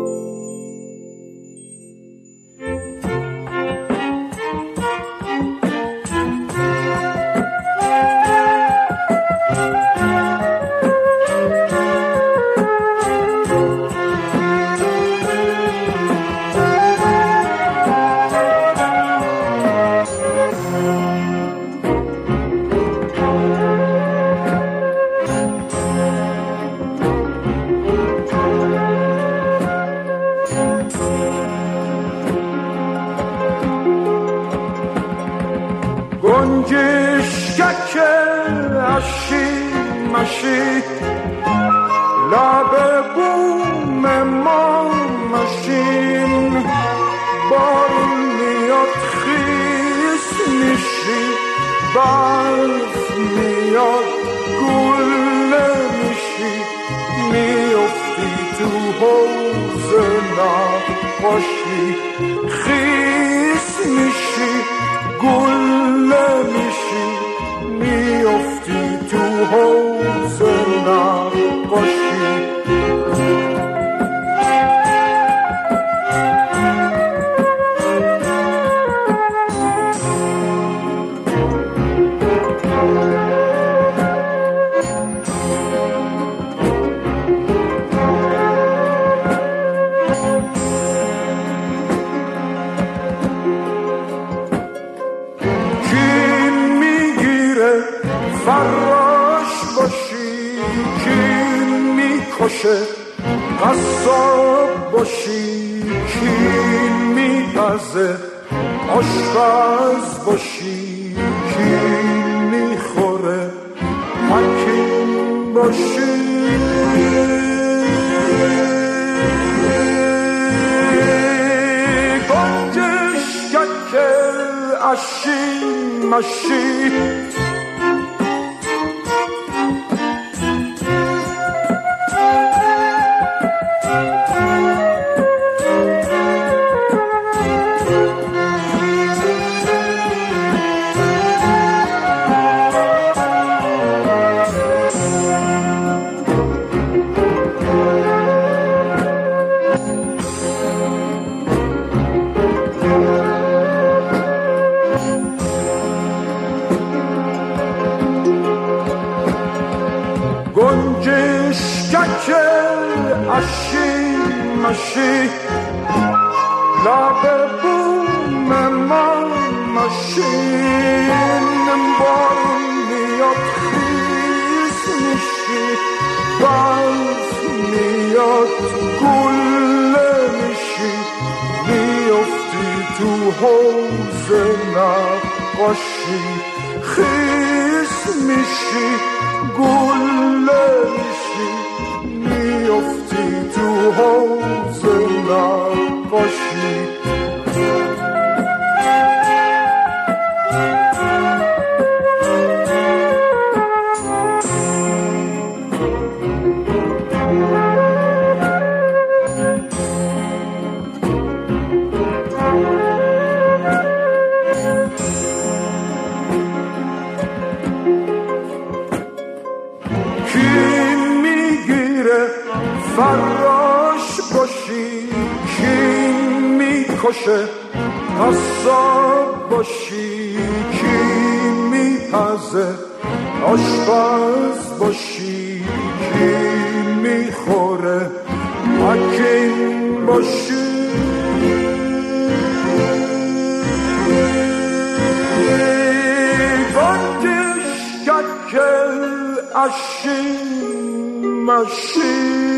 گنجشکک اشی مشی لب بوم ما مشین بارون میاد خیس میشی برف میاد گله میشی میافتی تو حوض نقاشی خیس میشی گله میشی میافتی تو حوض نقاشی فراش باشی کین میکشه قصاب باشی کین میپزه آشپز باشی کین میخوره حکیم باشی گنجشکک اشی مشی گنجشکک اشی مشی لب بوم ما مشین بارون میاد خیس میشی برف میاد گله میشی میافتی تو حوض نقاشی خیس میشی گله میشی میافتی تو حوض نقاشی فراش باشی کین میکشه قصاب باشی کین میپزه آشپز باشی کین میخوره حکیم باشی گنجشکک اشی مشی